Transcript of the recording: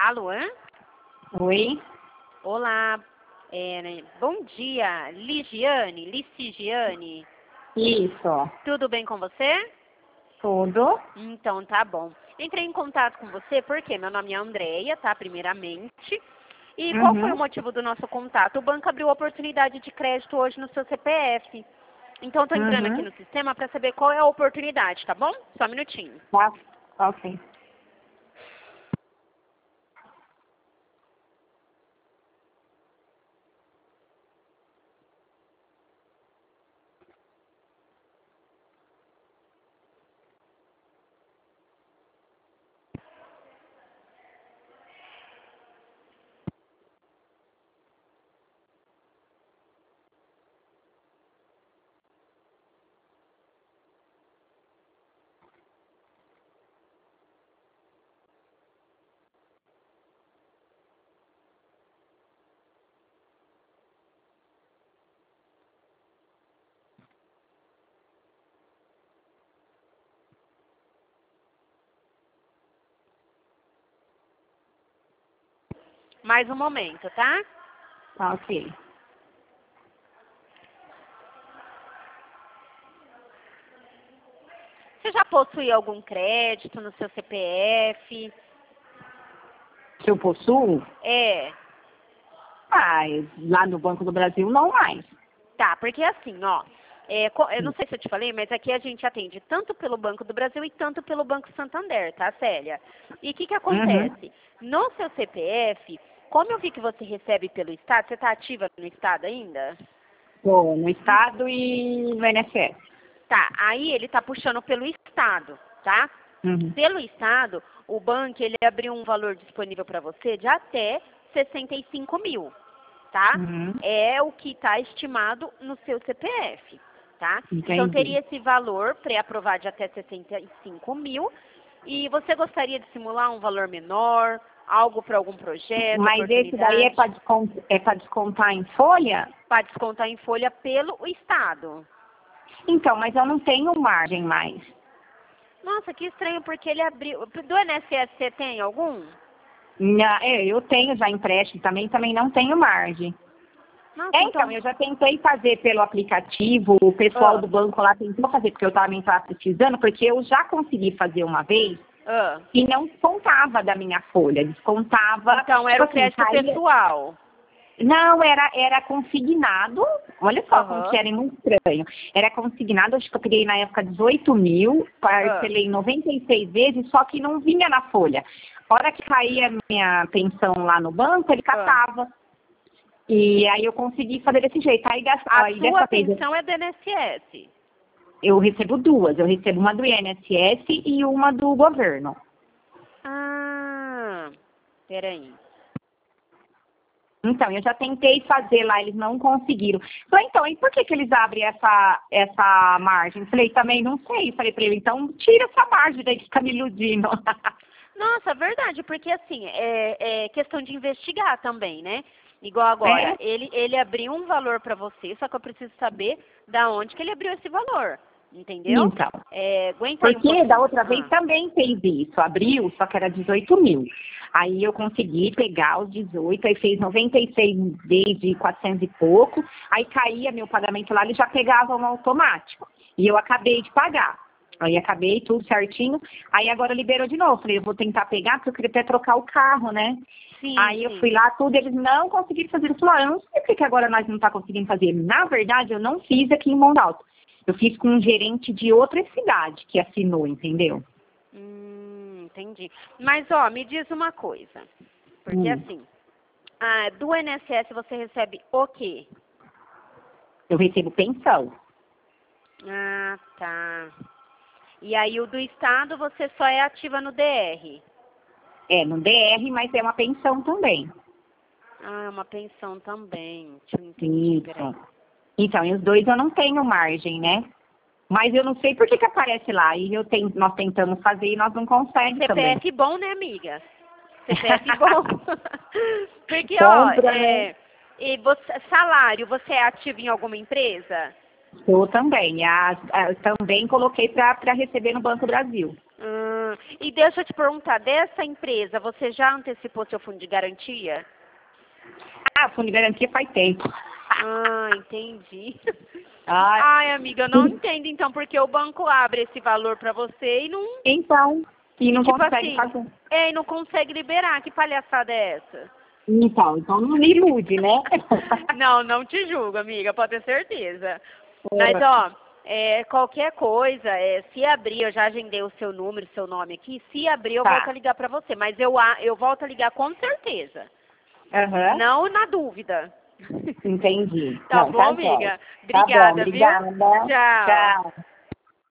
Alô? Oi? Olá. Bom dia, Licigiane. Isso. Tudo bem com você? Tudo? Então, tá bom. Entrei em contato com você porque meu nome é Andréia, tá? Primeiramente. E qual foi o motivo do nosso contato? O banco abriu oportunidade de crédito hoje no seu CPF. Então, estou entrando aqui no sistema para saber qual é a oportunidade, tá bom? Só um minutinho. Tá. Ok. Mais um momento, tá? Tá, ok. Você já possui algum crédito no seu CPF? Se eu possuo? É. Ah, lá no Banco do Brasil não mais. Tá, porque assim, ó, eu não sei se eu te falei, mas aqui a gente atende tanto pelo Banco do Brasil e tanto pelo Banco Santander, tá, Célia? E o que acontece? No seu CPF, como eu vi que você recebe pelo Estado, você tá ativa no Estado ainda? Tô no Estado e no INSS. Tá, aí ele tá puxando pelo Estado, tá? Pelo Estado, o banco, ele abriu um valor disponível para você de até 65 mil, tá? É o que está estimado no seu CPF, tá? Entendi. Então, teria esse valor pré-aprovado de até 65 mil. E você gostaria de simular um valor menor, algo para algum projeto, Mas esse daí é para descontar em folha? Para descontar em folha pelo Estado. Então, mas eu não tenho margem mais. Nossa, que estranho, porque ele abriu... Do INSS você tem algum? Eu tenho já empréstimo também não tenho margem. Nossa, Então, eu já tentei fazer pelo aplicativo, o pessoal do banco lá tentou fazer, porque eu também estava precisando, porque eu já consegui fazer uma vez e não descontava da minha folha, descontava... Então, era o crédito pessoal. Não, era consignado, olha só como que era muito estranho. Era consignado, acho que eu peguei na época 18 mil, parcelei 96 vezes, só que não vinha na folha. A hora que caía a minha pensão lá no banco, ele catava. E aí eu consegui fazer desse jeito. A sua pensão é do INSS? Eu recebo duas. Eu recebo uma do INSS e uma do governo. Ah, peraí. Então, eu já tentei fazer lá, eles não conseguiram. Falei, então, e por que eles abrem essa margem? Falei, também não sei. Falei pra ele, então tira essa margem daí que fica me iludindo. Nossa, verdade, porque assim, é questão de investigar também, né? Igual agora, ele abriu um valor para você, só que eu preciso saber da onde que ele abriu esse valor, entendeu? Então, aguenta aí porque da outra vez também fez isso, abriu, só que era 18 mil. Aí eu consegui pegar os 18, aí fez 96 desde 400 e pouco, aí caía meu pagamento lá, eles já pegavam automático. E eu acabei de pagar. Aí acabei tudo certinho, aí agora liberou de novo. Falei, eu vou tentar pegar, porque eu queria até trocar o carro, né? Aí eu fui lá, tudo, eles não conseguiram fazer. Eu falei, eu não sei porque que agora nós não tá conseguindo fazer. Na verdade, eu não fiz aqui em Mondalto. Eu fiz com um gerente de outra cidade que assinou, entendeu? Entendi. Mas, ó, me diz uma coisa. Porque, assim, do INSS você recebe o quê? Eu recebo pensão. Ah, tá. E aí o do Estado você só é ativa no DR? É, no DR, mas é uma pensão também. Ah, é uma pensão também. Deixa eu entender. Isso. Então, e os dois eu não tenho margem, né? Mas eu não sei por que aparece lá. E nós tentamos fazer e nós não conseguimos também. CPF bom, né, amiga? CPF bom. Porque, ó, e você, salário, você é ativo em alguma empresa? Eu também. Também coloquei para receber no Banco Brasil. E deixa eu te perguntar, dessa empresa, você já antecipou seu fundo de garantia? Ah, fundo de garantia faz tempo. Ah, entendi. Ai, Ai, amiga, eu não entendo então porque o banco abre esse valor pra você e não, então, e não tipo consegue assim, fazer. e não consegue liberar. Que palhaçada é essa? Então não me ilude, né? Não, não te julgo, amiga, pode ter certeza. Mas, ó, qualquer coisa, se abrir, eu já agendei o seu número, seu nome aqui, se abrir eu volto Tá. a ligar pra você. Mas eu volto a ligar com certeza. Aham. Não na dúvida. Entendi. Tá Não, bom, tá jóia. amiga? Tá bom, Obrigada, viu? obrigada. Tchau. Tchau.